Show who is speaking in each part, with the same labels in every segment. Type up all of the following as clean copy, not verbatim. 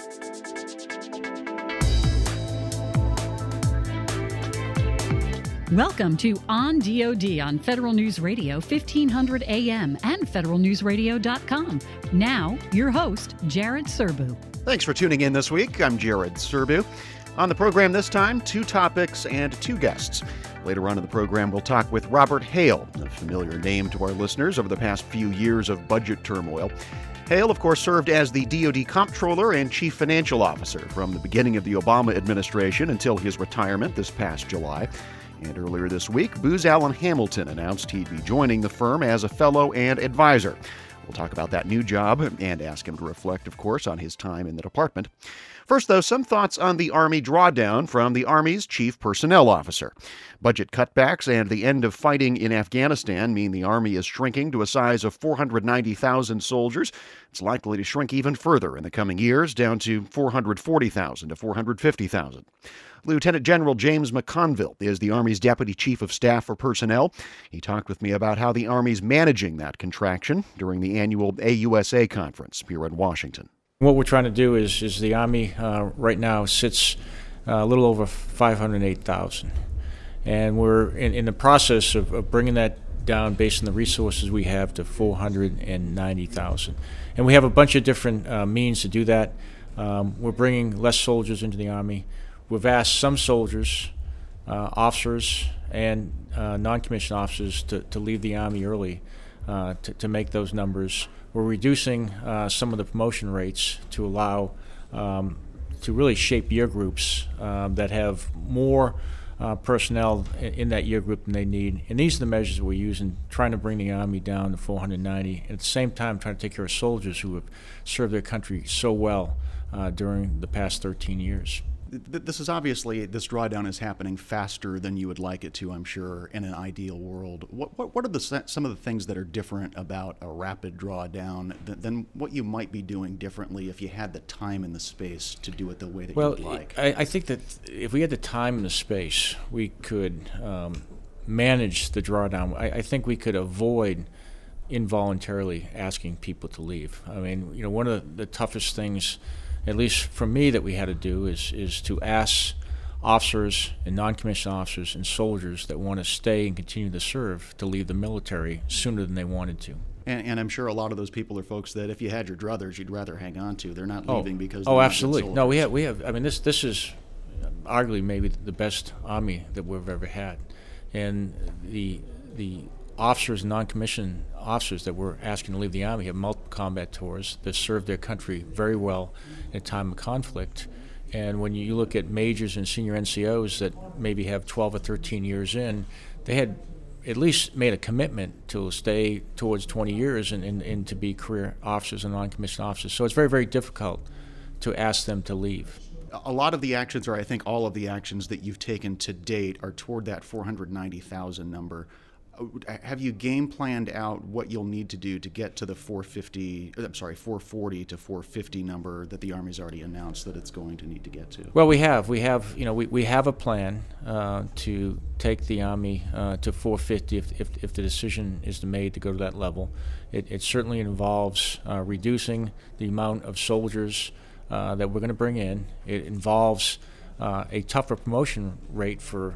Speaker 1: Welcome to On DoD on Federal News Radio 1500 AM and federalnewsradio.com. Now, your host, Jared Serbu.
Speaker 2: Thanks for tuning in this week. I'm Jared Serbu. On the program this time, 2 topics and 2 guests. Later on in the program, we'll talk with Robert Hale, a familiar name to our listeners over the past few years of budget turmoil. Hale, of course, served as the DoD Comptroller and Chief Financial Officer from the beginning of the Obama administration until his retirement this past July. And earlier this week, Booz Allen Hamilton announced he'd be joining the firm as a fellow and advisor. We'll talk about that new job and ask him to reflect, of course, on his time in the department. First, though, some thoughts on the Army drawdown from the Army's Chief Personnel Officer. Budget cutbacks and the end of fighting in Afghanistan mean the Army is shrinking to a size of 490,000 soldiers. It's likely to shrink even further in the coming years, down to 440,000 to 450,000. Lieutenant General James McConville is the Army's Deputy Chief of Staff for Personnel. He talked with me about how the Army's managing that contraction during the annual AUSA conference here in Washington.
Speaker 3: What we're trying to do is the Army right now sits a little over 508,000. And we're in the process of bringing that down based on the resources we have to 490,000. And we have a bunch of different means to do that. We're bringing less soldiers into the Army. We've asked some soldiers, officers, and non-commissioned officers to leave the Army early to make those numbers. We're reducing some of the promotion rates to allow to really shape year groups that have more personnel in that year group than they need. And these are the measures that we're using, trying to bring the Army down to 490, and at the same time trying to take care of soldiers who have served their country so well during the past 13 years.
Speaker 2: This is obviously, this drawdown is happening faster than you would like it to, I'm sure, in an ideal world. What are some of the things that are different about a rapid drawdown than what you might be doing differently if you had the time and the space to do it the way that you would like?
Speaker 3: I think that if we had the time and the space, we could manage the drawdown. I think we could avoid involuntarily asking people to leave. I mean, one of the toughest things, at least for me, that we had to do is to ask officers and non-commissioned officers and soldiers that want to stay and continue to serve to leave the military sooner than they wanted to.
Speaker 2: And I'm sure a lot of those people are folks that if you had your druthers, you'd rather hang on to. They're not leaving because they're
Speaker 3: absolutely. No, we have. I mean, this is arguably maybe the best Army that we've ever had, and the officers and non-commissioned officers that we're asking to leave the Army have multiple combat tours that serve their country very well in a time of conflict. And when you look at majors and senior NCOs that maybe have 12 or 13 years in, they had at least made a commitment to stay towards 20 years and to be career officers and non-commissioned officers. So it's very, very difficult to ask them to leave.
Speaker 2: A lot of the actions, or I think all of the actions that you've taken to date, are toward that 490,000 number. Have you game planned out what you'll need to do to get to the 440 to 450 number that the Army's already announced that it's going to need to get to?
Speaker 3: Well, we have a plan to take the Army to 450 if the decision is made to go to that level. It certainly involves reducing the amount of soldiers that we're going to bring in. It involves a tougher promotion rate for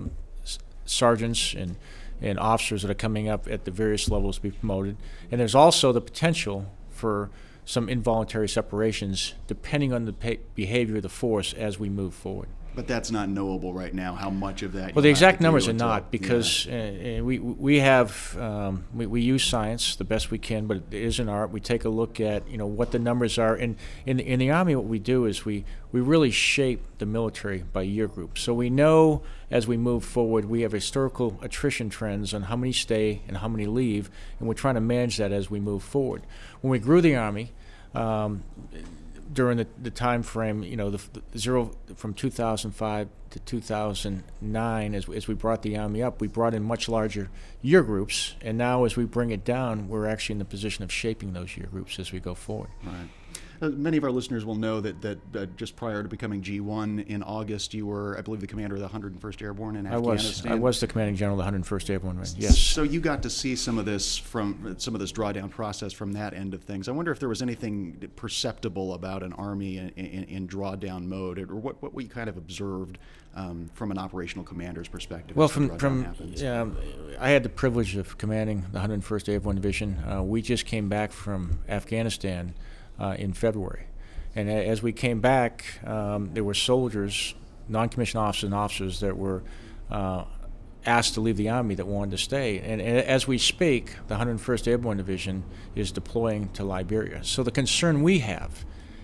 Speaker 3: sergeants and officers that are coming up at the various levels to be promoted. And there's also the potential for some involuntary separations depending on the behavior of the force as we move forward.
Speaker 2: But that's not knowable right now, how much of that.
Speaker 3: Well, the exact numbers are not, because we use science the best we can, but it is an art. We take a look at what the numbers are, and in the Army, what we do is we really shape the military by year group. So we know as we move forward, we have historical attrition trends on how many stay and how many leave, and we're trying to manage that as we move forward. When we grew the Army, during the time frame, the zero from 2005 to 2009, as we brought the Army up, we brought in much larger year groups, and now as we bring it down, we're actually in the position of shaping those year groups as we go forward.
Speaker 2: Right. Many of our listeners will know that just prior to becoming G1 in August, you were, I believe, the commander of the 101st Airborne in Afghanistan.
Speaker 3: I was the commanding general of the 101st Airborne. Right? Yes.
Speaker 2: So you got to see some of this drawdown process from that end of things. I wonder if there was anything perceptible about an Army in drawdown mode, or what we kind of observed from an operational commander's perspective.
Speaker 3: Well, I had the privilege of commanding the 101st Airborne Division. We just came back from Afghanistan in February. And as we came back, there were soldiers, non-commissioned officers and officers that were asked to leave the Army that wanted to stay. And as we speak, the 101st Airborne Division is deploying to Liberia. So the concern we have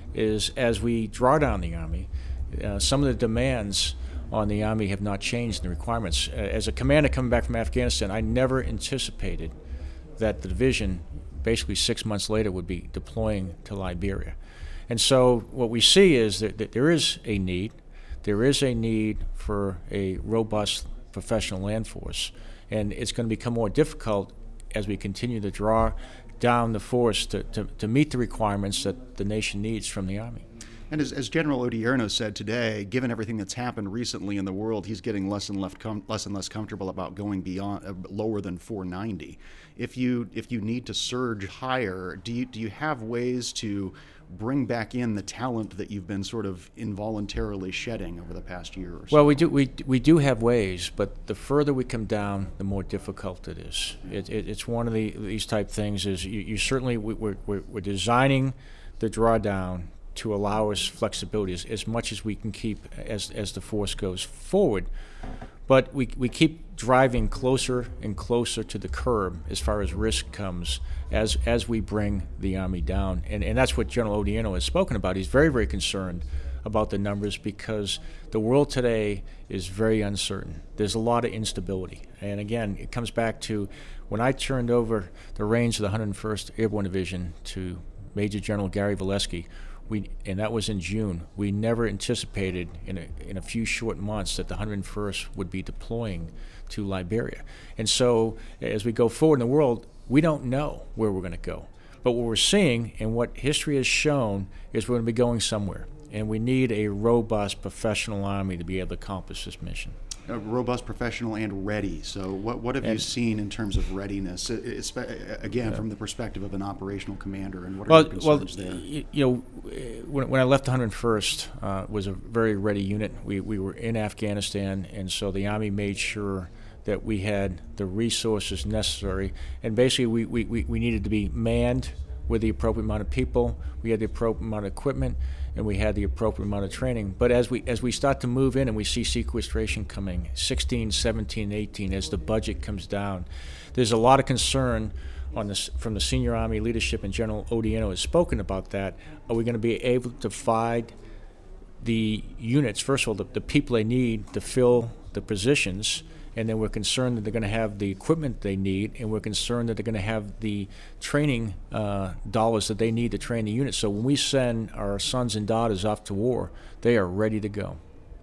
Speaker 3: is as we draw down the Army, some of the demands on the Army have not changed in the requirements. As a commander coming back from Afghanistan, I never anticipated that the division basically 6 months later would be deploying to Liberia. And so what we see is that there is a need. There is a need for a robust professional land force. And it's going to become more difficult as we continue to draw down the force to meet the requirements that the nation needs from the Army.
Speaker 2: And as General Odierno said today, given everything that's happened recently in the world, he's getting less and less comfortable about going beyond lower than 490. If you need to surge higher, do you have ways to bring back in the talent that you've been sort of involuntarily shedding over the past year or so?
Speaker 3: Well, we do have ways, but the further we come down, the more difficult it is. It's one of these type things. Is you certainly we're designing the drawdown to allow us flexibility as much as we can keep as the force goes forward. But we keep driving closer and closer to the curb as far as risk comes as we bring the Army down. And that's what General Odierno has spoken about. He's very, very concerned about the numbers because the world today is very uncertain. There's a lot of instability. And again, it comes back to when I turned over the reins of the 101st Airborne Division to Major General Gary Valesky, and that was in June. We never anticipated in a few short months that the 101st would be deploying to Liberia. And so as we go forward in the world, we don't know where we're going to go. But what we're seeing and what history has shown is we're going to be going somewhere. And we need a robust professional Army to be able to accomplish this mission.
Speaker 2: Robust, professional, and ready. So what have you seen in terms of readiness, again, from the perspective of an operational commander, and what are your concerns there?
Speaker 3: When I left the 101st, was a very ready unit. We were in Afghanistan, and so the Army made sure that we had the resources necessary. And basically, we needed to be manned with the appropriate amount of people. We had the appropriate amount of equipment, and we had the appropriate amount of training. But as we start to move in and we see sequestration coming, 16, 17, 18, as the budget comes down, there's a lot of concern from the senior Army leadership, and General Odierno has spoken about that. Are we going to be able to provide the units, first of all, the people they need to fill the positions? And then we're concerned that they're going to have the equipment they need, and we're concerned that they're going to have the training dollars that they need to train the unit. So when we send our sons and daughters off to war, they are ready to go.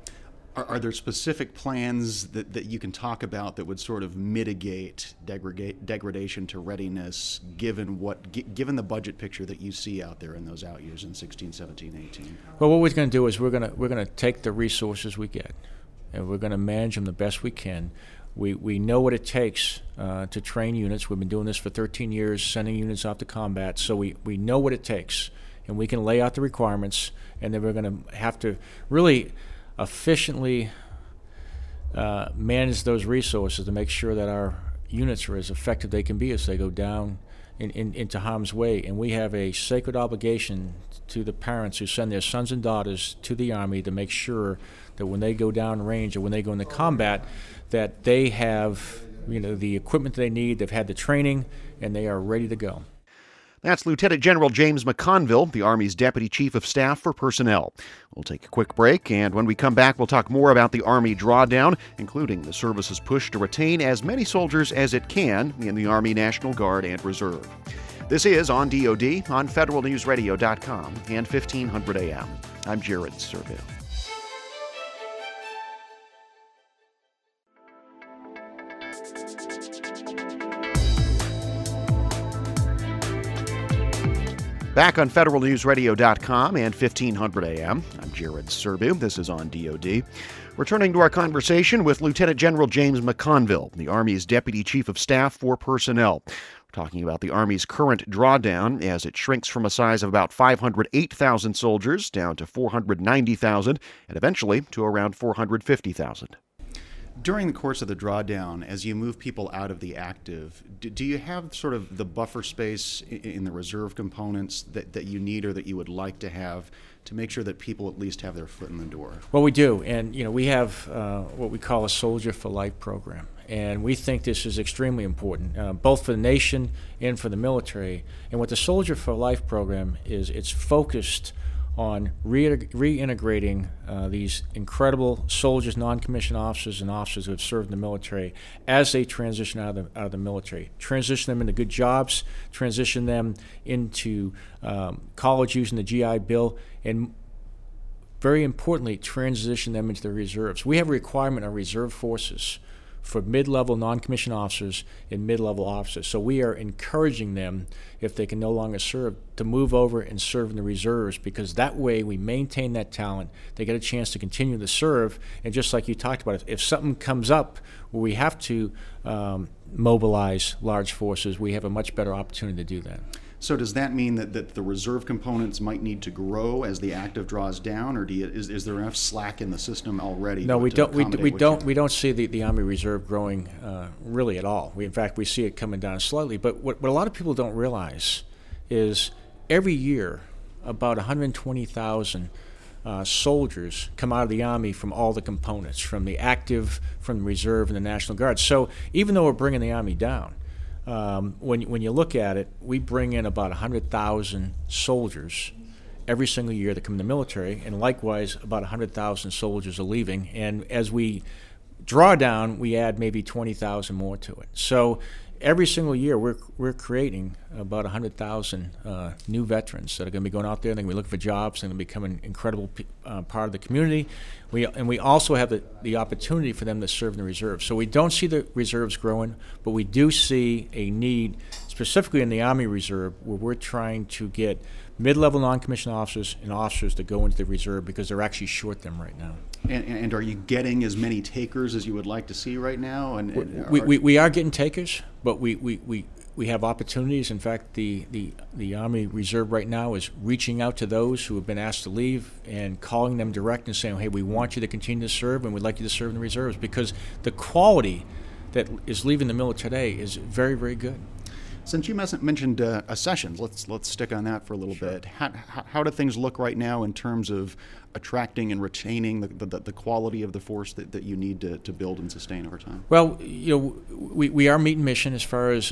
Speaker 2: Are there specific plans that you can talk about that would sort of mitigate degradation to readiness, given the budget picture that you see out there in those out years in 16, 17, 18?
Speaker 3: Well, what we're going to do is we're going to take the resources we get, and we're going to manage them the best we can. We know what it takes to train units. We've been doing this for 13 years, sending units out to combat, so we know what it takes, and we can lay out the requirements, and then we're going to have to really efficiently manage those resources to make sure that our units are as effective they can be as they go down into harm's way. And we have a sacred obligation to the parents who send their sons and daughters to the Army to make sure that when they go down range or when they go into combat, that they have the equipment they need, they've had the training, and they are ready to go.
Speaker 2: That's Lieutenant General James McConville, the Army's Deputy Chief of Staff for Personnel. We'll take a quick break, and when we come back, we'll talk more about the Army drawdown, including the service's push to retain as many soldiers as it can in the Army National Guard and Reserve. This is On DoD on FederalNewsRadio.com and 1500 AM. I'm Jared Serbu. Back on federalnewsradio.com and 1500 AM, I'm Jared Serbu. This is On DoD. Returning to our conversation with Lieutenant General James McConville, the Army's Deputy Chief of Staff for Personnel. We're talking about the Army's current drawdown as it shrinks from a size of about 508,000 soldiers down to 490,000 and eventually to around 450,000.
Speaker 4: During the course of the drawdown, as you move people out of the active, do you have sort of the buffer space in the reserve components that you need or that you would like to have to make sure that people at least have their foot in the door?
Speaker 3: Well, we do. And, we have what we call a Soldier for Life program. And we think this is extremely important, both for the nation and for the military. And what the Soldier for Life program is, it's focused on reintegrating these incredible soldiers, non-commissioned officers, and officers who have served in the military as they transition out of the military. Transition them into good jobs, transition them into college using the GI Bill, and very importantly, transition them into the reserves. We have a requirement on reserve forces for mid-level non-commissioned officers and mid-level officers. So we are encouraging them, if they can no longer serve, to move over and serve in the reserves, because that way we maintain that talent. They get a chance to continue to serve, and just like you talked about, if something comes up where we have to mobilize large forces, we have a much better opportunity to do that.
Speaker 4: So does that mean that the reserve components might need to grow as the active draws down, or is there enough slack in the system already?
Speaker 3: No, we don't. We don't see the Army Reserve growing really at all. In fact, we see it coming down slightly. But what a lot of people don't realize is every year about 120,000 soldiers come out of the Army from all the components, from the active, from the reserve, and the National Guard. So even though we're bringing the Army down, when you look at it, we bring in about 100,000 soldiers every single year that come in the military, and likewise about 100,000 soldiers are leaving. And as we draw down, we add maybe 20,000 more to it. So every single year we're creating about 100,000 new veterans that are going to be going out there. They're going to be looking for jobs and going to become an incredible part of the community. We also have the opportunity for them to serve in the reserves. So we don't see the reserves growing, but we do see a need, specifically in the Army Reserve, where we're trying to get mid-level non-commissioned officers and officers to go into the reserve because they're actually short them right now.
Speaker 4: And are you getting as many takers as you would like to see right now?
Speaker 3: We are getting takers, but we have opportunities. In fact, the Army Reserve right now is reaching out to those who have been asked to leave and calling them direct and saying, hey, we want you to continue to serve and we'd like you to serve in the reserves, because the quality that is leaving the military today is very, very good.
Speaker 4: Since you mentioned accessions, let's stick on that for a little bit. How do things look right now in terms of attracting and retaining the quality of the force that you need to build and sustain over time?
Speaker 3: Well, we are meeting mission as far as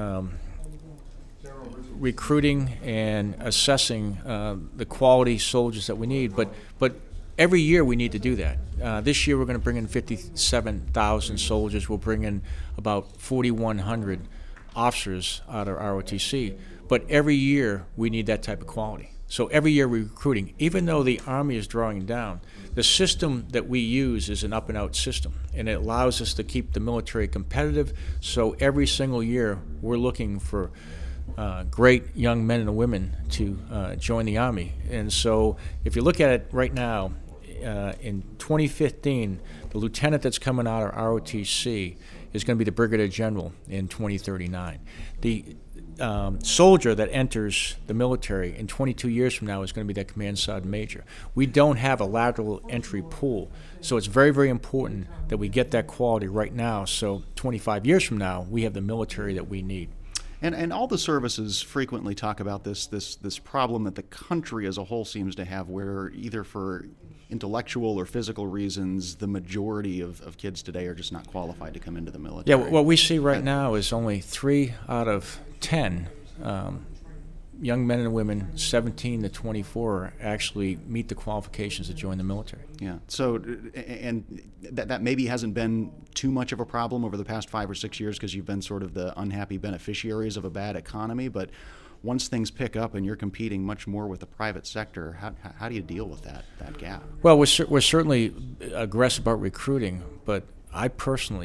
Speaker 3: recruiting and assessing the quality soldiers that we need, but every year we need to do that. This year we're going to bring in 57,000 soldiers. We'll bring in about 4,100 officers out of ROTC, but every year we need that type of quality. So every year we're recruiting. Even though the Army is drawing down, the system that we use is an up-and-out system, and it allows us to keep the military competitive. So every single year we're looking for great young men and women to join the Army. And so if you look at it right now, in 2015, the lieutenant that's coming out of ROTC is going to be the Brigadier General in 2039. The soldier that enters the military in 22 years from now is going to be that Command Sergeant Major. We don't have a lateral entry pool, so it's very, very important that we get that quality right now, so 25 years from now we have the military that we need.
Speaker 4: And all the services frequently talk about this problem that the country as a whole seems to have, where either for intellectual or physical reasons, the majority of kids today are just not qualified to come into the military.
Speaker 3: Yeah, what we see right now is only 3 out of 10 young men and women 17 to 24 actually meet the qualifications to join the military.
Speaker 4: Yeah. So, and that maybe hasn't been too much of a problem over the past 5 or 6 years because you've been sort of the unhappy beneficiaries of a bad economy. But once things pick up and you're competing much more with the private sector, how do you deal with that gap?
Speaker 3: Well, we're certainly aggressive about recruiting, but I personally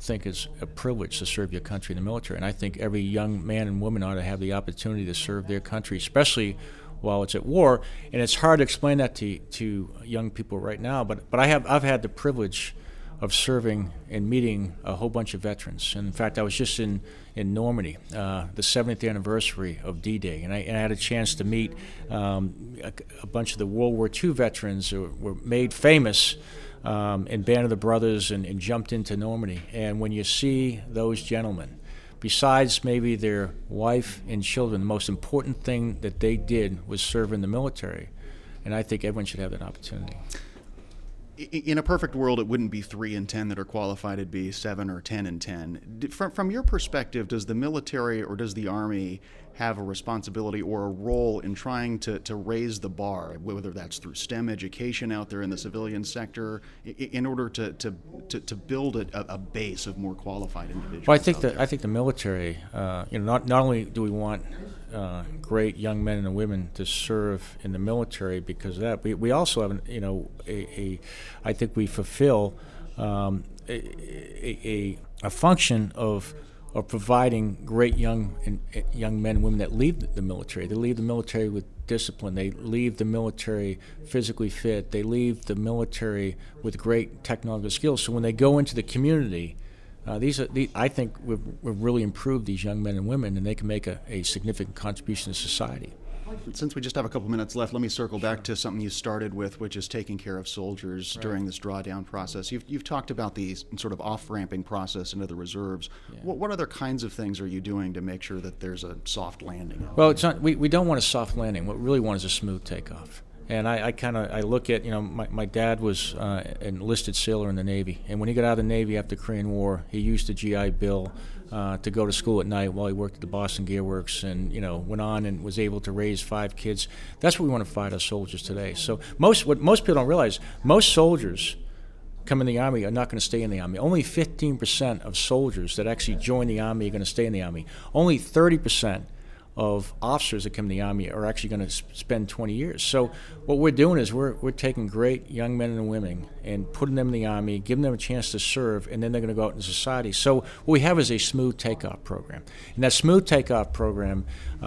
Speaker 3: think it's a privilege to serve your country in the military. And I think every young man and woman ought to have the opportunity to serve their country, especially while it's at war. And it's hard to explain that to young people right now, but I've had the privilege of serving and meeting a whole bunch of veterans. And in fact, I was just in Normandy, the 70th anniversary of D-Day, and I had a chance to meet a bunch of the World War II veterans who were made famous in Band of the Brothers and jumped into Normandy. And when you see those gentlemen, besides maybe their wife and children, the most important thing that they did was serve in the military. And I think everyone should have that opportunity.
Speaker 4: In a perfect world, it wouldn't be 3 in 10 that are qualified. It'd be 7 or 10 in 10. From your perspective, does the military or does the Army have a responsibility or a role in trying to raise the bar, whether that's through STEM education out there in the civilian sector, in order to build a base of more qualified individuals?
Speaker 3: Well, I think the military, not only do we want great young men and women to serve in the military because of that, we also have, I think we fulfill a function of providing great young men and women that leave the military. They leave the military with discipline. They leave the military physically fit. They leave the military with great technological skills. So when they go into the community, I think we've really improved these young men and women, and they can make a significant contribution to society.
Speaker 4: Since we just have a couple minutes left, let me circle back to something you started with, which is taking care of soldiers during this drawdown process. You've talked about the sort of off-ramping process into the reserves. Yeah. What other kinds of things are you doing to make sure that there's a soft landing?
Speaker 3: Well, it's not. We don't want a soft landing. What we really want is a smooth takeoff. And I look at, my dad was an enlisted sailor in the Navy. And when he got out of the Navy after the Korean War, he used the GI Bill to go to school at night while he worked at the Boston Gear Works and, went on and was able to raise 5 kids. That's what we want to provide our soldiers today. So what most people don't realize, most soldiers come in the Army are not going to stay in the Army. Only 15% of soldiers that actually join the Army are going to stay in the Army. Only 30% of officers that come to the Army are actually going to spend 20 years. So what we're doing is we're taking great young men and women and putting them in the Army, giving them a chance to serve, and then they're going to go out into society. So what we have is a smooth takeoff program. And that smooth takeoff program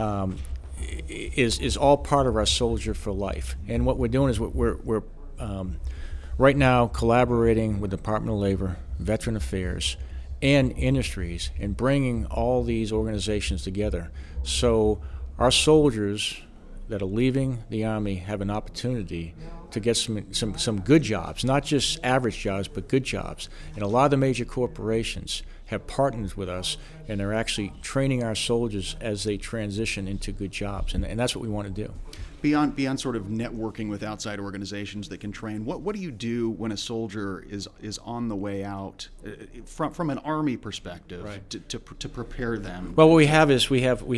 Speaker 3: is all part of our Soldier for Life. And what we're doing is we're right now collaborating with the Department of Labor, Veteran Affairs, and industries, and bringing all these organizations together so our soldiers that are leaving the Army have an opportunity to get some good jobs, not just average jobs, but good jobs. And a lot of the major corporations have partnered with us, and they're actually training our soldiers as they transition into good jobs, and that's what we want to do.
Speaker 4: Beyond sort of networking with outside organizations that can train, what do you do when a soldier is on the way out from an Army perspective, right, to prepare them?
Speaker 3: Well, what we have is we have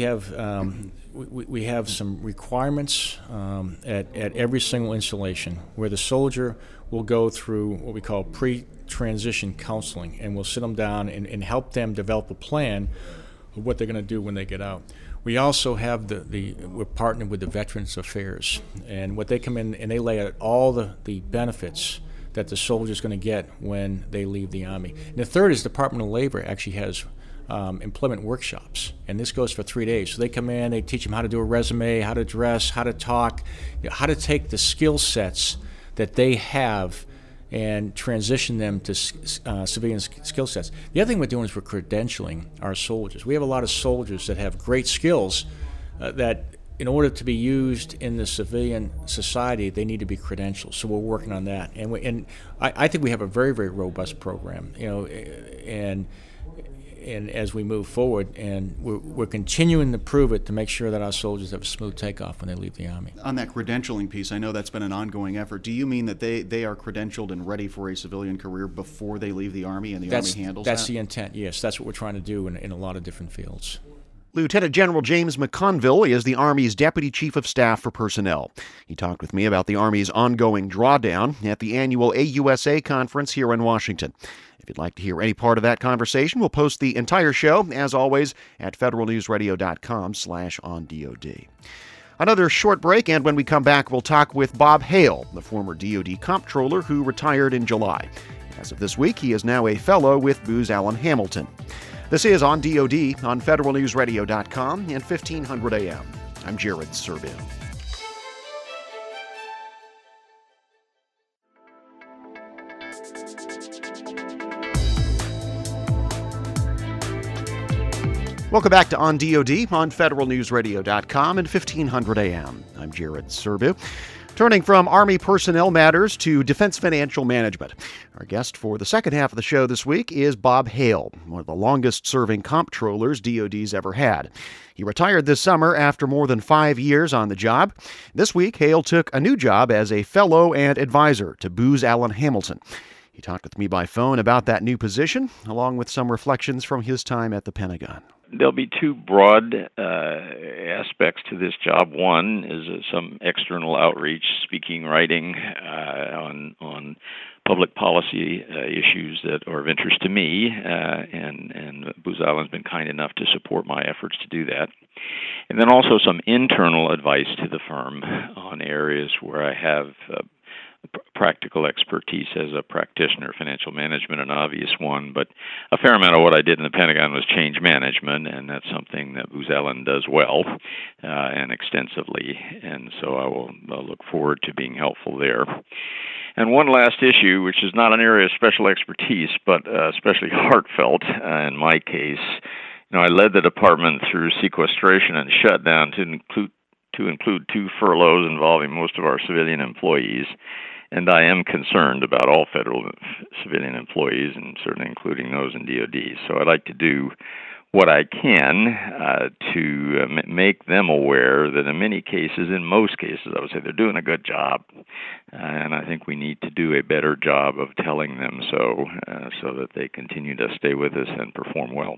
Speaker 3: some requirements at every single installation where the soldier will go through what we call pre-transition counseling, and we'll sit them down and help them develop a plan of what they're going to do when they get out. We also have we're partnered with the Veterans Affairs, and what they come in and they lay out all the benefits that the soldier's going to get when they leave the Army. And the third is the Department of Labor actually has employment workshops, and this goes for 3 days. So they come in, they teach them how to do a resume, how to dress, how to talk, how to take the skill sets that they have and transition them to civilian skill sets. The other thing we're doing is we're credentialing our soldiers. We have a lot of soldiers that have great skills that in order to be used in the civilian society, they need to be credentialed. So we're working on that. And I think we have a very, very robust program, and as we move forward, and we're continuing to prove it to make sure that our soldiers have a smooth takeoff when they leave the Army.
Speaker 4: On that credentialing piece, I know that's been an ongoing effort. Do you mean that they are credentialed and ready for a civilian career before they leave the Army, and the Army handles that?
Speaker 3: That's the intent, yes. That's what we're trying to do in a lot of different fields.
Speaker 2: Lieutenant General James McConville is the Army's Deputy Chief of Staff for Personnel. He talked with me about the Army's ongoing drawdown at the annual AUSA conference here in Washington. If you'd like to hear any part of that conversation, we'll post the entire show, as always, at federalnewsradio.com/ondod. Another short break, and when we come back, we'll talk with Bob Hale, the former DoD comptroller who retired in July. As of this week, he is now a fellow with Booz Allen Hamilton. This is On DoD on federalnewsradio.com and 1500 AM. I'm Jared Serbu. Welcome back to On DoD on federalnewsradio.com and 1500 AM. I'm Jared Serbu. Turning from Army personnel matters to defense financial management. Our guest for the second half of the show this week is Bob Hale, one of the longest-serving comptrollers DoD's ever had. He retired this summer after more than 5 years on the job. This week, Hale took a new job as a fellow and advisor to Booz Allen Hamilton. He talked with me by phone about that new position, along with some reflections from his time at the Pentagon.
Speaker 5: There'll be two broad aspects to this job. One is some external outreach, speaking, writing on public policy issues that are of interest to me, and Booz Allen's been kind enough to support my efforts to do that. And then also some internal advice to the firm on areas where I have practical expertise as a practitioner. Financial management, an obvious one, but a fair amount of what I did in the Pentagon was change management, and that's something that Booz Allen does well and extensively, and so I'll look forward to being helpful there. And one last issue, which is not an area of special expertise, but especially heartfelt in my case. I led the department through sequestration and shutdown to include 2 furloughs involving most of our civilian employees, and I am concerned about all federal civilian employees, and certainly including those in DoD. So I'd like to do what I can to make them aware that in many cases, in most cases, I would say they're doing a good job, and I think we need to do a better job of telling them so that they continue to stay with us and perform well.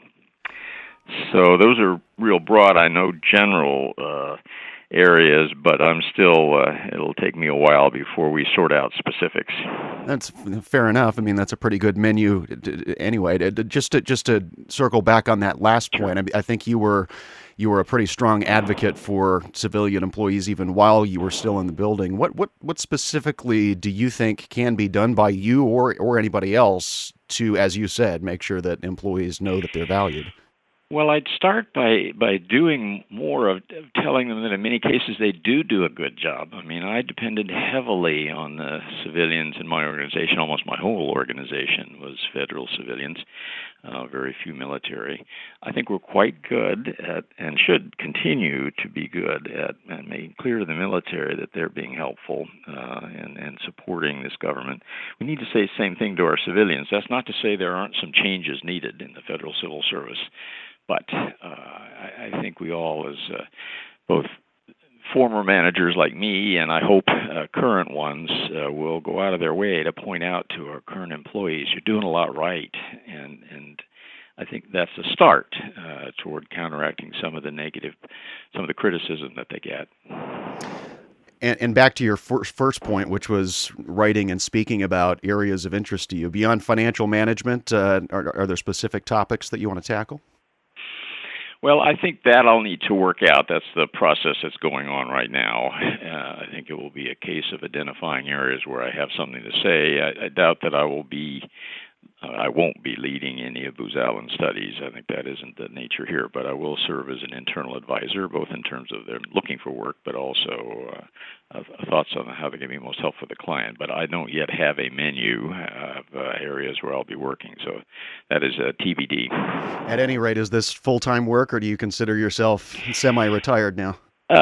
Speaker 5: So those are real broad, I know, general areas, but I'm still, it'll take me a while before we sort out specifics.
Speaker 2: That's fair enough. I mean, that's a pretty good menu anyway. Just to circle back on that last point, I think you were a pretty strong advocate for civilian employees even while you were still in the building. What specifically do you think can be done by you or anybody else to, as you said, make sure that employees know that they're valued?
Speaker 5: Well, I'd start by doing more of telling them that in many cases they do a good job. I mean, I depended heavily on the civilians in my organization. Almost my whole organization was federal civilians, very few military. I think we're quite good at, and should continue to be good at, making clear to the military that they're being helpful and supporting this government. We need to say the same thing to our civilians. That's not to say there aren't some changes needed in the federal civil service. But I think we all, as both former managers like me and I hope current ones, will go out of their way to point out to our current employees, you're doing a lot right. And I think that's a start toward counteracting some of the criticism that they get.
Speaker 2: And back to your first point, which was writing and speaking about areas of interest to you. Beyond financial management, are there specific topics that you want to tackle?
Speaker 5: Well, I think that I'll need to work out. That's the process that's going on right now. I think it will be a case of identifying areas where I have something to say. I doubt that I won't be leading any of Booz Allen studies. I think that isn't the nature here, but I will serve as an internal advisor, both in terms of their looking for work, but also thoughts on how they can be most helpful for the client. But I don't yet have a menu of areas where I'll be working, so that is TBD.
Speaker 2: At any rate, is this full-time work, or do you consider yourself semi-retired now?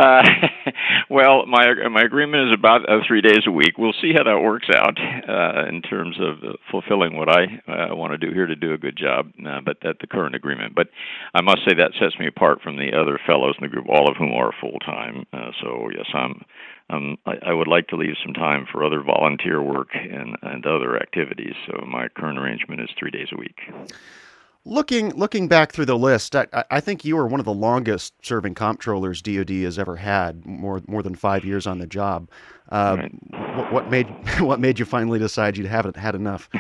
Speaker 5: Well, my agreement is about 3 days a week. We'll see how that works out in terms of fulfilling what I want to do here to do a good job, but that's the current agreement. But I must say that sets me apart from the other fellows in the group, all of whom are full-time. So, yes, I would like to leave some time for other volunteer work and other activities. So my current arrangement is 3 days a week.
Speaker 2: Looking back through the list, I think you were one of the longest serving comptrollers DoD has ever had, more than 5 years on the job.
Speaker 5: Right.
Speaker 2: What made you finally decide you haven't had enough?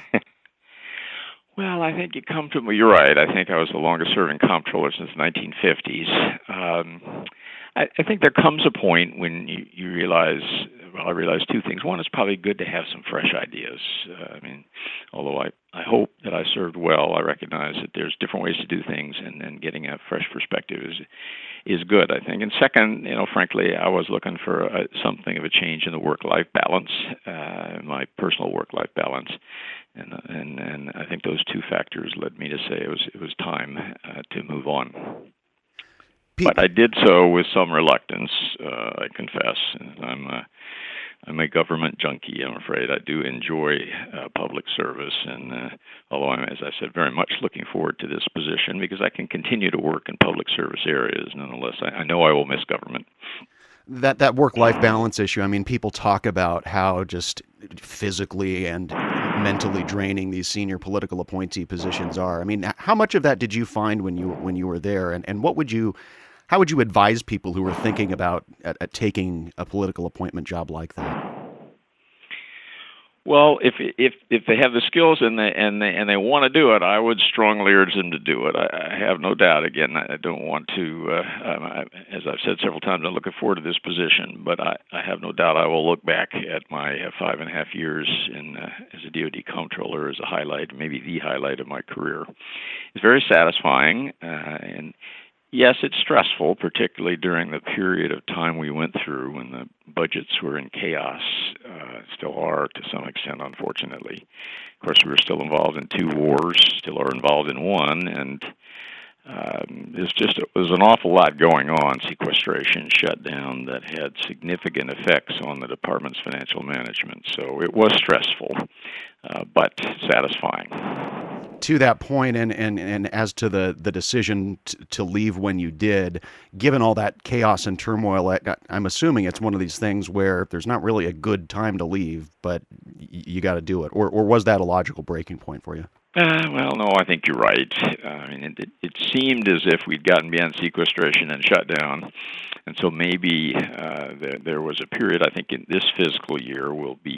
Speaker 5: Well, I think you're right. I think I was the longest serving comptroller since the 1950s. I think there comes a point when you realize I realized two things. One, it's probably good to have some fresh ideas. Although I hope that I served well, I recognize that there's different ways to do things, and getting a fresh perspective is good, I think. And second, frankly, I was looking for something of a change in the work-life balance, my personal work-life balance, and I think those two factors led me to say it was time to move on. But I did so with some reluctance, I confess. I'm a government junkie, I'm afraid. I do enjoy public service, and although I'm, as I said, very much looking forward to this position because I can continue to work in public service areas, nonetheless, I know I will miss government.
Speaker 2: That work-life balance issue, people talk about how just physically and mentally draining these senior political appointee positions are. How much of that did you find when you were there, and how would you advise people who are thinking about taking a political appointment job like that?
Speaker 5: Well, if they have the skills and they want to do it, I would strongly urge them to do it. I have no doubt. Again, I don't want to, as I've said several times, I'm looking forward to this position, but I have no doubt I will look back at my 5.5 years as a DoD comptroller as a highlight, maybe the highlight of my career. It's very satisfying, and yes, it's stressful, particularly during the period of time we went through when the budgets were in chaos, still are to some extent, unfortunately. Of course, we were still involved in 2 wars, still are involved in one, and there's an awful lot going on, sequestration, shutdown, that had significant effects on the department's financial management. So it was stressful, but satisfying.
Speaker 2: To that point, and as to the decision to leave when you did, given all that chaos and turmoil, I'm assuming it's one of these things where there's not really a good time to leave, but you got to do it. Or was that a logical breaking point for you?
Speaker 5: Well, no, I think you're right. It seemed as if we'd gotten beyond sequestration and shutdown, and so maybe there was a period, I think in this fiscal year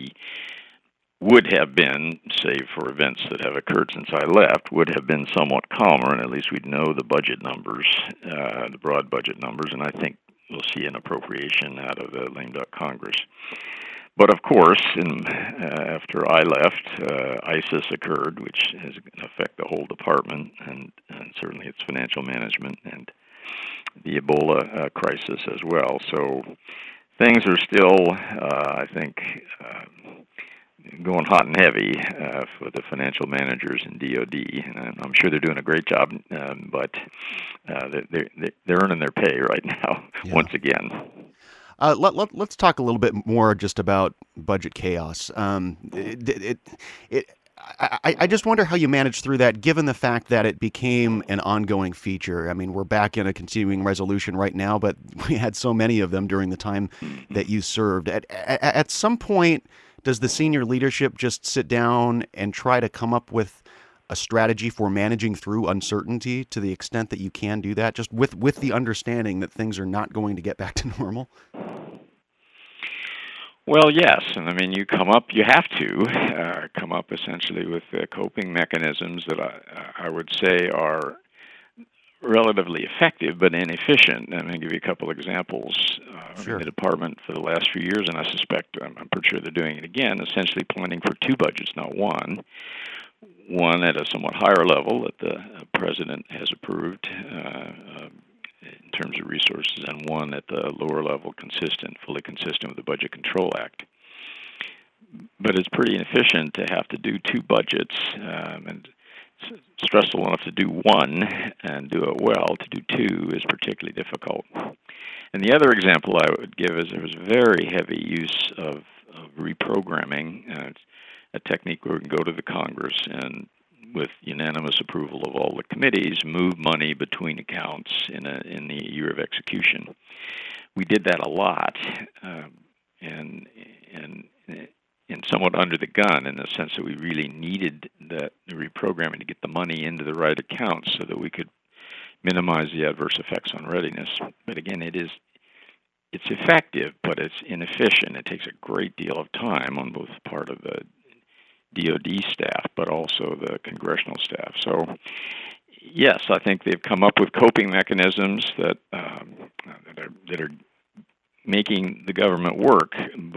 Speaker 5: would have been, save for events that have occurred since I left, would have been somewhat calmer, and at least we'd know the budget numbers, the broad budget numbers, and I think we'll see an appropriation out of the lame duck Congress. But of course, after I left, ISIS occurred, which is going to affect the whole department, and certainly its financial management, and the Ebola crisis as well. So things are still, I think, going hot and heavy for the financial managers in DoD, and I'm sure they're doing a great job, but they're earning their pay right now, once again.
Speaker 2: Let's talk a little bit more just about budget chaos. I just wonder how you managed through that, given the fact that it became an ongoing feature. We're back in a continuing resolution right now, but we had so many of them during the time that you served. At some point, does the senior leadership just sit down and try to come up with a strategy for managing through uncertainty to the extent that you can do that, just with the understanding that things are not going to get back to normal?
Speaker 5: Well, yes, and you have to come up essentially with coping mechanisms that I would say are relatively effective but inefficient. I'm going to give you a couple examples.
Speaker 2: Sure.
Speaker 5: The department for the last few years, and I suspect, I'm pretty sure they're doing it again, essentially planning for 2 budgets, not one. One at a somewhat higher level that the president has approved in terms of resources, and one at the lower level, fully consistent with the Budget Control Act. But it's pretty inefficient to have to do 2 budgets, and it's stressful enough to do one and do it well. To do 2 is particularly difficult. And the other example I would give is there was very heavy use of reprogramming. It's a technique where we can go to the Congress and, with unanimous approval of all the committees, move money between accounts in the year of execution. We did that a lot, and somewhat under the gun, in the sense that we really needed the reprogramming to get the money into the right accounts so that we could minimize the adverse effects on readiness. But again, it's effective, but it's inefficient. It takes a great deal of time on both part of the DoD staff, but also the congressional staff. So, yes, I think they've come up with coping mechanisms that are making the government work, but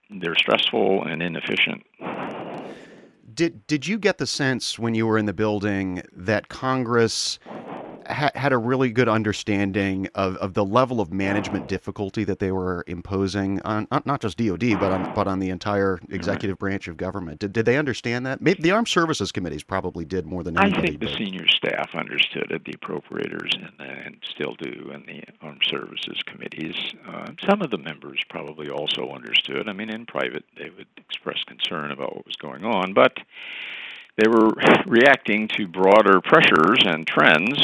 Speaker 5: they're stressful and inefficient.
Speaker 2: Did you get the sense when you were in the building that Congress had a really good understanding of the level of management difficulty that they were imposing on not just DOD but on the entire executive branch of government? Did they understand that? Maybe the Armed Services Committees probably did more than anybody.
Speaker 5: I think the senior staff understood it, the appropriators, and still do in the Armed Services Committees. Some of the members probably also understood. I mean, in private, they would express concern about what was going on, but they were reacting to broader pressures and trends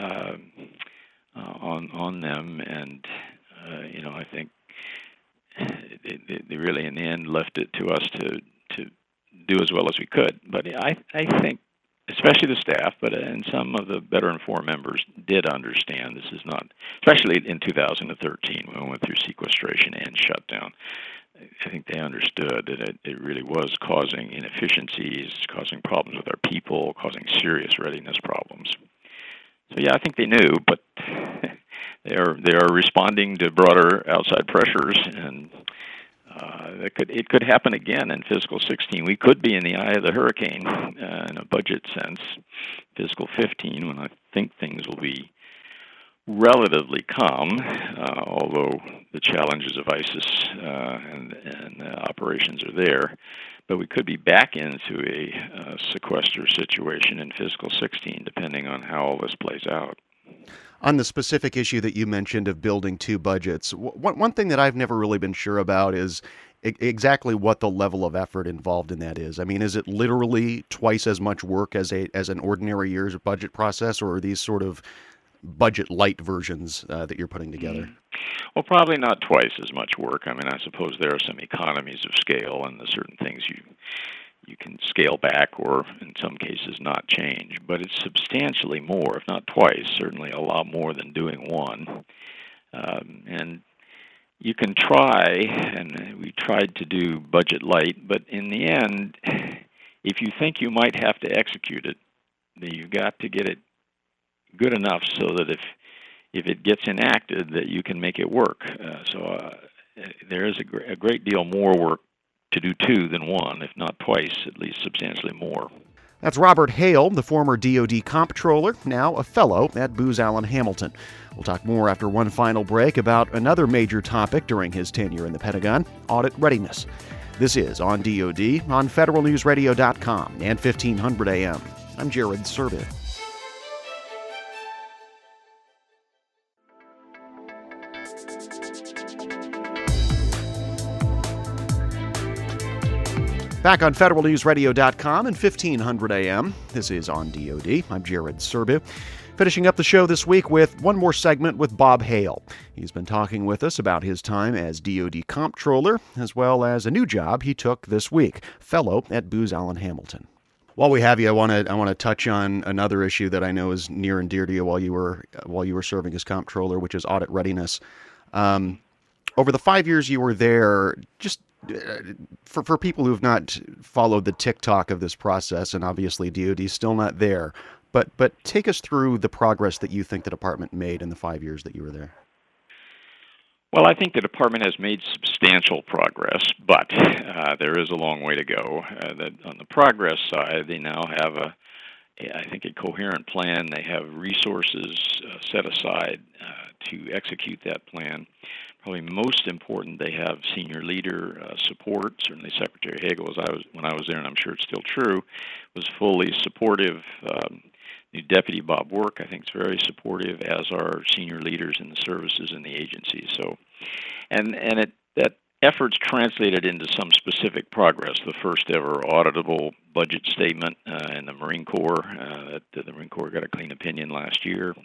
Speaker 5: on them, and I think they really, in the end, left it to us to do as well as we could. But I think, especially the staff, and some of the better informed members did understand this is not, especially in 2013 when we went through sequestration and shutdown. I think they understood that it really was causing inefficiencies, causing problems with our people, causing serious readiness problems. So yeah, I think they knew, but they are responding to broader outside pressures, and it could happen again in fiscal 16. We could be in the eye of the hurricane in a budget sense. Fiscal 15, when I think things will be relatively calm, although the challenges of ISIS and operations are there. But we could be back into a sequester situation in fiscal 16, depending on how all this plays out.
Speaker 2: On the specific issue that you mentioned of building two budgets, one thing that I've never really been sure about is exactly what the level of effort involved in that is. I mean, is it literally twice as much work as an ordinary year's budget process, or are these sort of budget light versions that you're putting together?
Speaker 5: Well, probably not twice as much work. I mean, I suppose there are some economies of scale, and there's certain things you can scale back or, in some cases, not change. But it's substantially more, if not twice, certainly a lot more than doing one. And you can try, and we tried to do budget light, but in the end, if you think you might have to execute it, then you've got to get it good enough so that if it gets enacted, that you can make it work. So there is a great deal more work to do two than one, if not twice, at least substantially more.
Speaker 2: That's Robert Hale, the former DOD comptroller, now a fellow at Booz Allen Hamilton. We'll talk more after one final break about another major topic during his tenure in the Pentagon, audit readiness. This is On DOD on federalnewsradio.com and 1500 AM. I'm Jared Serbu. Back on federalnewsradio.com and 1500 AM. This is On DOD. I'm Jared Serbu. Finishing up the show this week with one more segment with Bob Hale. He's been talking with us about his time as DOD comptroller, as well as a new job he took this week, fellow at Booz Allen Hamilton. While we have you, I want to touch on another issue that I know is near and dear to you while you were serving as comptroller, which is audit readiness. Over the 5 years you were there, just for people who have not followed the TikTok of this process, and obviously DOD is still not there, but take us through the progress that you think the department made in the 5 years that you were there.
Speaker 5: Well, I think the department has made substantial progress, but there is a long way to go. On the progress side, they now have a coherent plan. They have resources set aside to execute that plan. Probably most important, they have senior leader support. Certainly Secretary Hagel, when I was there, and I'm sure it's still true, was fully supportive. New Deputy Bob Work, I think, is very supportive, as are senior leaders in the services and the agencies. So, that effort's translated into some specific progress. The first ever auditable budget statement in the Marine Corps. The Marine Corps got a clean opinion last year.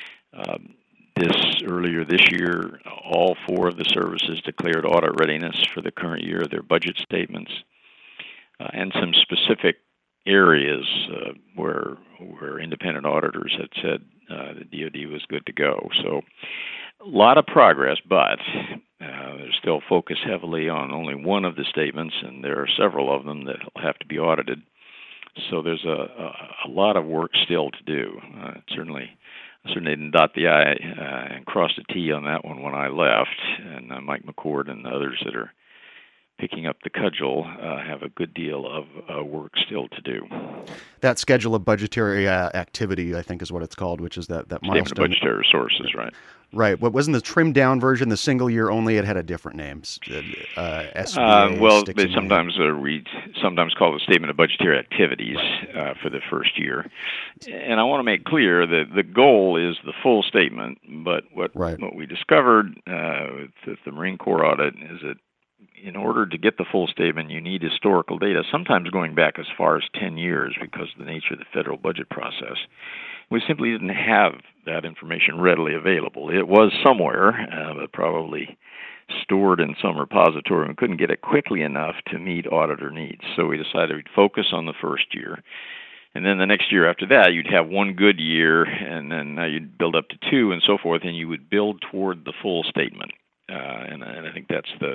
Speaker 5: Earlier this year, all four of the services declared audit readiness for the current year, their budget statements, and some specific areas where independent auditors had said the DOD was good to go. So a lot of progress, but there's still focus heavily on only one of the statements, and there are several of them that have to be audited. So there's a lot of work still to do. Certainly didn't dot the I and cross the T on that one when I left, and Mike McCord and others that are picking up the cudgel, have a good deal of work still to do.
Speaker 2: That schedule of budgetary activity, I think, is what it's called, which is that milestone.
Speaker 5: Statement of budgetary resources, right?
Speaker 2: Right. What wasn't the trimmed down version, the single year only? It had a different name. SBA.
Speaker 5: Well, they sometimes sometimes call it a statement of budgetary activities for the first year. And I want to make clear that the goal is the full statement. But what we discovered with the Marine Corps audit is that in order to get the full statement, you need historical data, sometimes going back as far as 10 years because of the nature of the federal budget process. We simply didn't have that information readily available. It was somewhere, but probably stored in some repository, and we couldn't get it quickly enough to meet auditor needs. So we decided we'd focus on the first year. And then the next year after that, you'd have one good year, and then you'd build up to two and so forth, and you would build toward the full statement. And I think that's the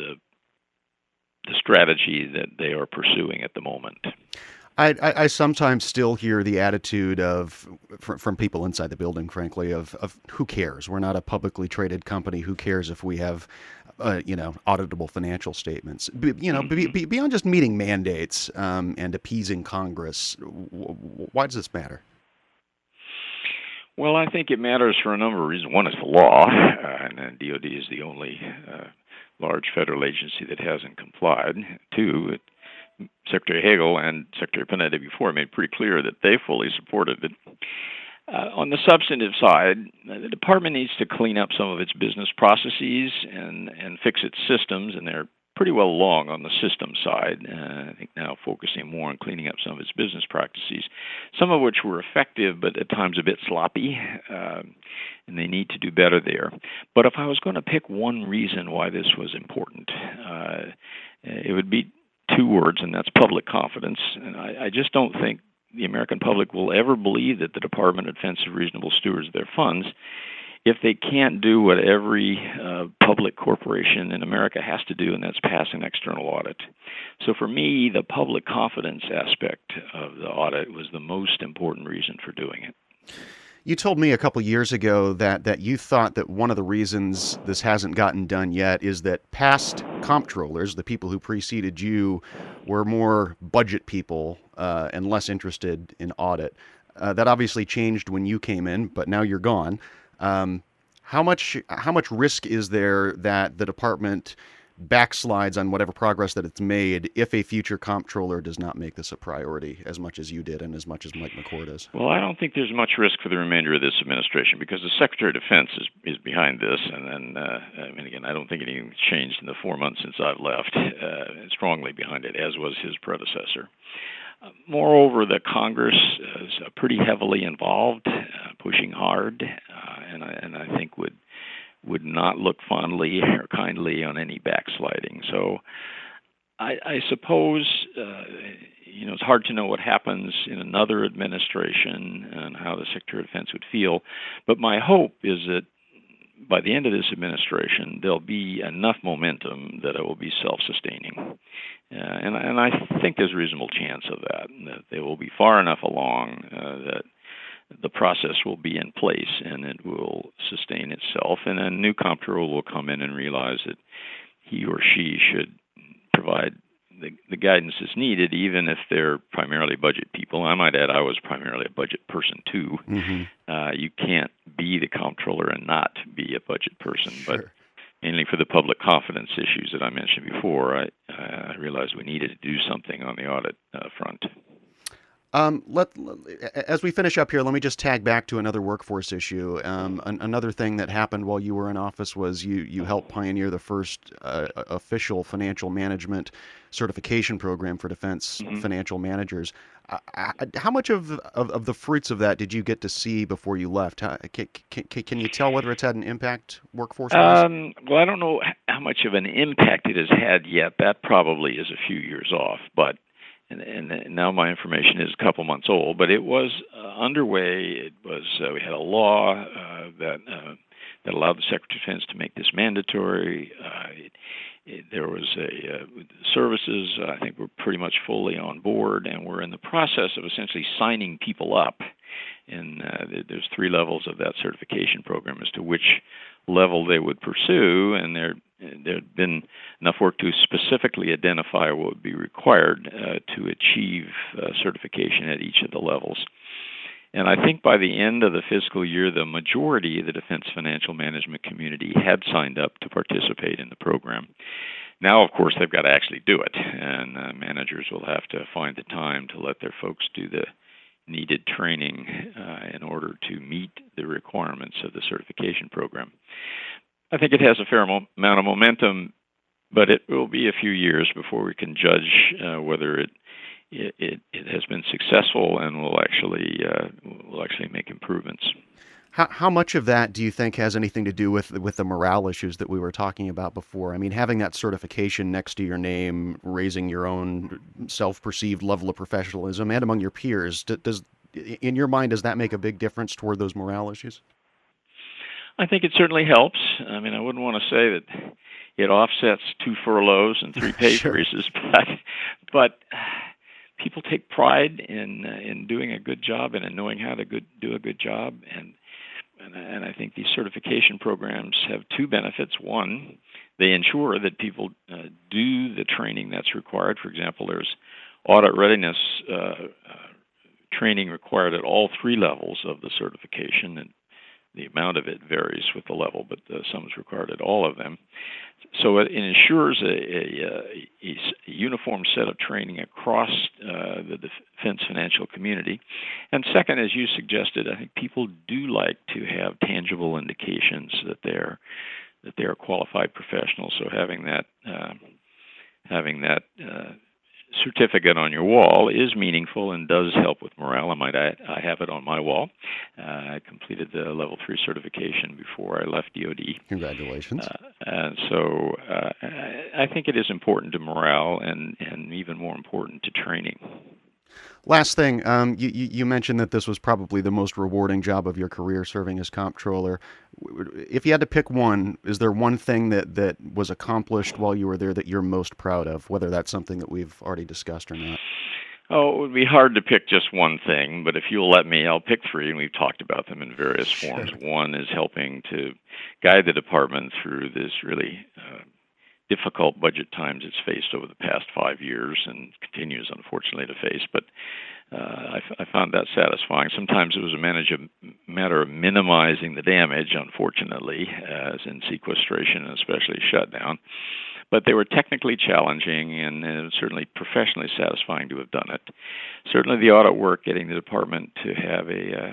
Speaker 5: strategy that they are pursuing at the moment.
Speaker 2: I sometimes still hear the attitude from people inside the building, frankly, of who cares? We're not a publicly traded company. Who cares if we have, auditable financial statements? Beyond just meeting mandates and appeasing Congress, why does this matter?
Speaker 5: Well, I think it matters for a number of reasons. One is the law, and DOD is the only large federal agency that hasn't complied. Two, Secretary Hagel and Secretary Panetta before made pretty clear that they fully supported it. On the substantive side, the department needs to clean up some of its business processes and fix its systems, and they're pretty well along on the system side. I think now focusing more on cleaning up some of its business practices, some of which were effective but at times a bit sloppy, and they need to do better there. But if I was going to pick one reason why this was important, it would be two words, and that's public confidence. And I just don't think the American public will ever believe that the Department of Defense is reasonable stewards of their funds if they can't do what every public corporation in America has to do, and that's pass an external audit. So for me, the public confidence aspect of the audit was the most important reason for doing it.
Speaker 2: You told me a couple years ago that you thought that one of the reasons this hasn't gotten done yet is that past comptrollers, the people who preceded you, were more budget people and less interested in audit. That obviously changed when you came in, but now you're gone. How much risk is there that the department backslides on whatever progress that it's made if a future comptroller does not make this a priority as much as you did and as much as Mike McCord does?
Speaker 5: Well, I don't think there's much risk for the remainder of this administration because the Secretary of Defense is behind this, and then, again, I don't think anything's changed in the 4 months since I've left, strongly behind it, as was his predecessor. Moreover, the Congress is pretty heavily involved, pushing hard, and I think would not look fondly or kindly on any backsliding. So I suppose, it's hard to know what happens in another administration and how the Secretary of Defense would feel, but my hope is that by the end of this administration, there'll be enough momentum that it will be self-sustaining. And I think there's a reasonable chance of that they will be far enough along that the process will be in place and it will sustain itself. And then a new comptroller will come in and realize that he or she should provide the guidance that's needed, even if they're primarily budget people. I might add I was primarily a budget person, too. Mm-hmm. You can't be the comptroller and not be a budget person. Sure. But mainly for the public confidence issues that I mentioned before, I realized we needed to do something on the audit front.
Speaker 2: As we finish up here, let me just tag back to another workforce issue. Another thing that happened while you were in office was you helped pioneer the first official financial management certification program for defense financial managers. How much of the fruits of that did you get to see before you left? Can you tell whether it's had an impact workforce-wise?
Speaker 5: Well, I don't know how much of an impact it has had yet. That probably is a few years off, but and now my information is a couple months old, but it was underway. It was we had a law that allowed the Secretary of Defense to make this mandatory. There was services. I think we're pretty much fully on board, and we're in the process of essentially signing people up. And there's 3 levels of that certification program as to which level they would pursue, and they're there had been enough work to specifically identify what would be required to achieve certification at each of the levels. And I think by the end of the fiscal year, the majority of the defense financial management community had signed up to participate in the program. Now, of course, they've got to actually do it, and managers will have to find the time to let their folks do the needed training in order to meet the requirements of the certification program. I think it has a fair amount of momentum, but it will be a few years before we can judge whether it has been successful and will actually make improvements.
Speaker 2: How much of that do you think has anything to do with the morale issues that we were talking about before? I mean, having that certification next to your name, raising your own self-perceived level of professionalism, and among your peers, does in your mind, does that make a big difference toward those morale issues?
Speaker 5: I think it certainly helps. I mean, I wouldn't want to say that it offsets 2 furloughs and 3 pay increases, but people take pride in doing a good job and in knowing how to do a good job, and I think these certification programs have 2 benefits. One, they ensure that people do the training that's required. For example, there's audit readiness training required at all 3 levels of the certification, and the amount of it varies with the level, but some is required at all of them. So it ensures a uniform set of training across the defense financial community. And second, as you suggested, I think people do like to have tangible indications that they are qualified professionals. So having that certificate on your wall is meaningful and does help with morale. I have it on my wall. I completed the level 3 certification before I left DoD.
Speaker 2: Congratulations.
Speaker 5: And so I think it is important to morale and even more important to training.
Speaker 2: Last thing, you mentioned that this was probably the most rewarding job of your career, serving as comptroller. If you had to pick one, is there one thing that was accomplished while you were there that you're most proud of, whether that's something that we've already discussed or not?
Speaker 5: Oh, it would be hard to pick just one thing, but if you'll let me, I'll pick 3, and we've talked about them in various forms. Sure. One is helping to guide the department through this really difficult budget times it's faced over the past 5 years and continues, unfortunately, to face. But I found that satisfying. Sometimes it was a matter of minimizing the damage, unfortunately, as in sequestration and especially shutdown. But they were technically challenging, and it was certainly professionally satisfying to have done it. Certainly the audit work, getting the department to have a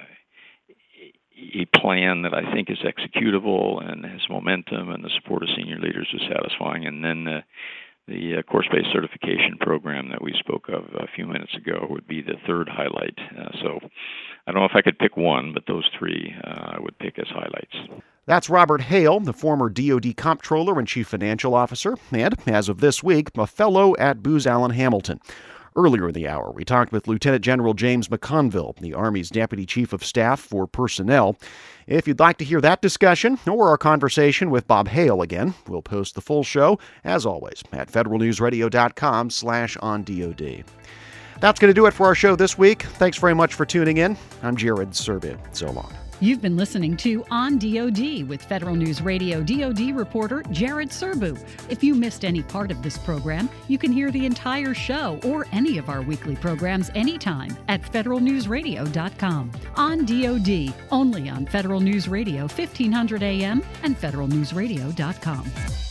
Speaker 5: plan that I think is executable and has momentum, and the support of senior leaders is satisfying. And then the course-based certification program that we spoke of a few minutes ago would be the third highlight. So I don't know if I could pick one, but those 3 I would pick as highlights.
Speaker 2: That's Robert Hale, the former DoD Comptroller and Chief Financial Officer, and, as of this week, a fellow at Booz Allen Hamilton. Earlier in the hour, we talked with Lieutenant General James McConville, the Army's Deputy Chief of Staff for Personnel. If you'd like to hear that discussion or our conversation with Bob Hale again, we'll post the full show, as always, at federalnewsradio.com/ondod. That's going to do it for our show this week. Thanks very much for tuning in. I'm Jared Serbu. So long.
Speaker 1: You've been listening to On DoD with Federal News Radio DoD reporter Jared Serbu. If you missed any part of this program, you can hear the entire show or any of our weekly programs anytime at federalnewsradio.com. On DoD, only on Federal News Radio 1500 AM and federalnewsradio.com.